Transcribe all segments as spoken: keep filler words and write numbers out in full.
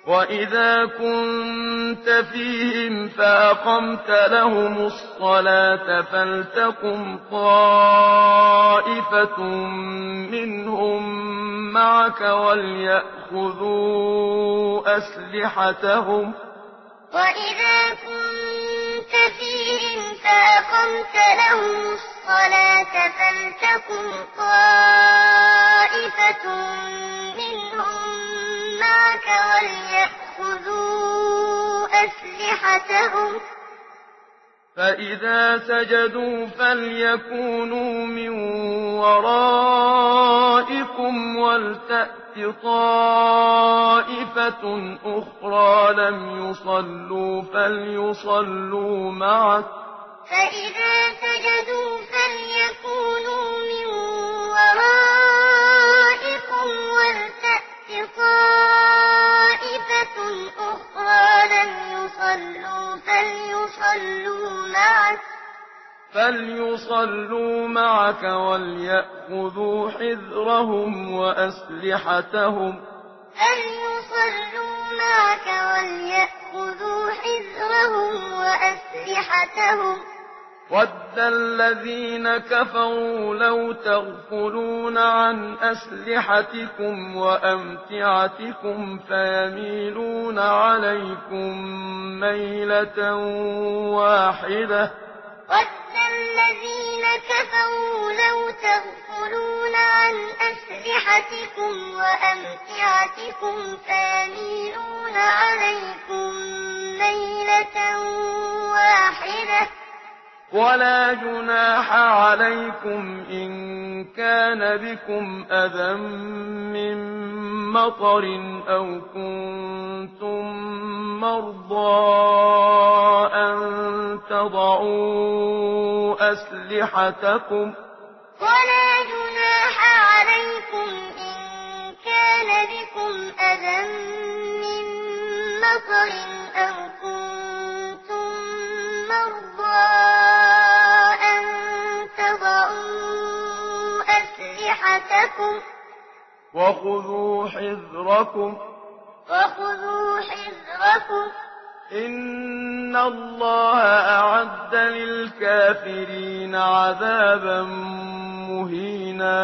وَإِذَا كُنتَ فِيهِمْ فَأَقَمْتَ لَهُمُ الصَّلَاةَ فَلْتَقُمْ طَائِفَةٌ مِّنْهُم مَّعَكَ وَلْيَأْخُذُوا أَسْلِحَتَهُمْ ۗ وَإِذَا كُنتَ فِيهِمْ فَأَقَمْتَ لَهُمُ الصَّلَاةَ فَلْتَقُمْ طَائِفَةٌ مِّنْهُم مَّعَكَ وَلْيَأْخُذُوا أَسْلِحَتَهُمْ ۖ فَإِذَا سَجَدُوا فَلْيَكُونُوا مِن وَرَائِكُمْ وَلْتَأْتِ طَائِفَةٌ أُخْرَىٰ لَمْ يُصَلُّوا فَلْيُصَلُّوا مَعَكَ ۖ فَإِذَا سَجَدُوا فَلْيَكُونُوا مِن وَرَائِكُمْ وَلْتَأْتِ طَائِفَةٌ أُخْرَىٰ لَمْ يُصَلُّوا فَلْيُصَلُّوا مَعَكَ ۖ فَلْيُصَلُّوا مَعَكَ وَلْيَأْخُذُوا حِذْرَهُمْ وَأَسْلِحَتَهُمْ ۗ فَلْيُصَلُّوا مَعَكَ وَلْيَأْخُذُوا حِذْرَهُمْ وَأَسْلِحَتَهُمْ ۗ وَدَّ الَّذِينَ كَفَرُوا لَوْ تَغْفُلُونَ عَنْ أَسْلِحَتِكُمْ وَأَمْتِعَتِكُمْ فَيَمِيلُونَ عَلَيْكُم مَّيْلَةً وَاحِدَةً وَدَّ الَّذِينَ كَفَرُوا لَوْ تَغْفُلُونَ عَنْ أَسْلِحَتِكُمْ وَأَمْتِعَتِكُمْ فَيَمِيلُونَ عَلَيْكُم مَّيْلَةً وَاحِدَةً ۚ وَلَا جُنَاحَ عَلَيْكُمْ إِن كَانَ بِكُمْ أَذًى مِّن مَّطَرٍ أَوْ كُنتُم مَّرْضَىٰ أَن تَضَعُوا أَسْلِحَتَكُمْ ۖ وَلَا جُنَاحَ عَلَيْكُمْ إِن كَانَ بِكُمْ أَذًى مِّن مَّطَرٍ أَوْ كُنتُم مَّرْضَىٰ أَن تَضَعُوا أَسْلِحَتَكُمْ ۖ وَخُذُوا حِذْرَكُمْ ۗ إِنَّ اللَّهَ أَعَدَّ لِلْكَافِرِينَ عَذَابًا مُّهِينًا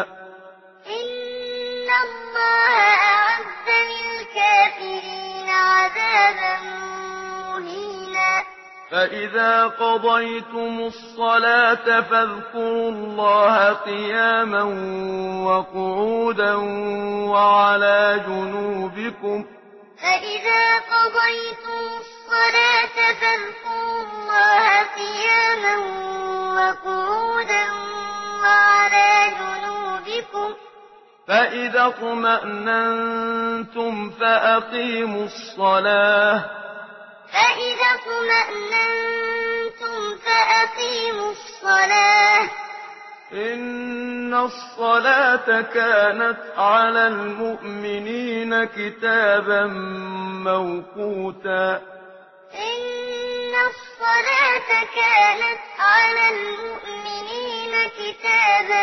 إِنَّ اللَّهَ أَعَدَّ لِلْكَافِرِينَ عَذَابًا مُّهِينًا فَإِذَا قَضَيْتُمُ الصَّلَاةَ فَاذْكُرُوا اللَّهَ قِيَامًا وَقُعُودًا وَعَلَىٰ جُنُوبِكُمْ ۚ فَإِذَا قَضَيْتُمُ الصَّلَاةَ فَاذْكُرُوا اللَّهَ قِيَامًا وَقُعُودًا وَعَلَىٰ جُنُوبِكُمْ ۚ فَإِذَا اطْمَأْنَنتُمْ فَأَقِيمُوا الصَّلَاةَ فَإِذَا اطْمَأْنَنتُمْ فَأَقِيمُوا الصَّلَاةَ ۚ إِنَّ الصَّلَاةَ كَانَتْ عَلَى الْمُؤْمِنِينَ كِتَابًا مَّوْقُوتًا إِنَّ الصَّلَاةَ كَانَتْ عَلَى الْمُؤْمِنِينَ كِتَابًا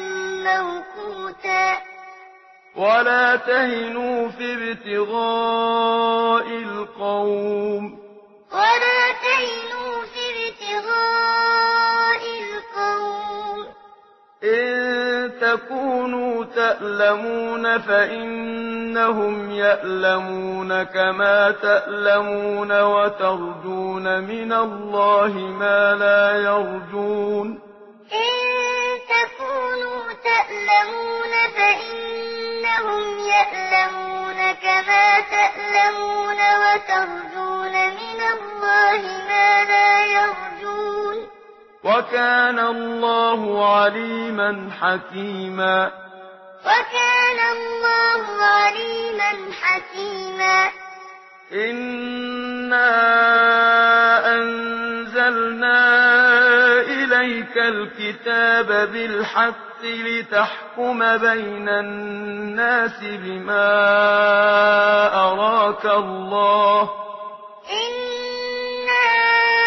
مَّوْقُوتًا وَلَا تَهِنُوا فِي ابْتِغَاءِ الْقَوْمِ وَلَا تَهِنُوا فِي ابْتِغَاءِ الْقَوْمِ إِن تَكُونُوا تَأْلَمُونَ فَإِنَّهُمْ يَأْلَمُونَ كَمَا تَأْلَمُونَ وَتَرْجُونَ مِنَ اللَّهِ مَا لَا يَرْجُونَ إِن تَكُونُوا تَأْلَمُونَ فَإِنَّهُمْ يَأْلَمُونَ كَمَا تَأْلَمُونَ وَتَرْجُونَ مِنَ اللَّهِ مَا لَا يَرْجُونَ ۗ وَكَانَ اللَّهُ عَلِيمًا حَكِيمًا وَكَانَ اللَّهُ عَلِيمًا حَكِيمًا إِنَّا أَنزَلْنَا إِلَيْكَ الْكِتَابَ بِالْحَقِّ لِتَحْكُمَ بَيْنَ النَّاسِ بِمَا أَرَاكَ اللَّهُ ۚ إِنَّا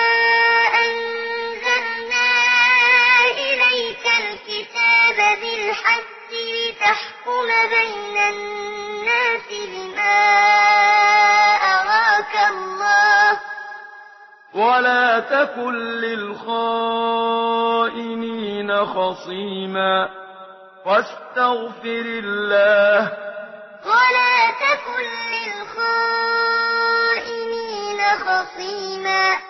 أَنزَلْنَا إِلَيْكَ الْكِتَابَ بِالْحَقِّ لِتَحْكُمَ بَيْنَ النَّاسِ بِمَا ولا تكن للخائنين خصيما واستغفر الله ولا تكن للخائنين خصيما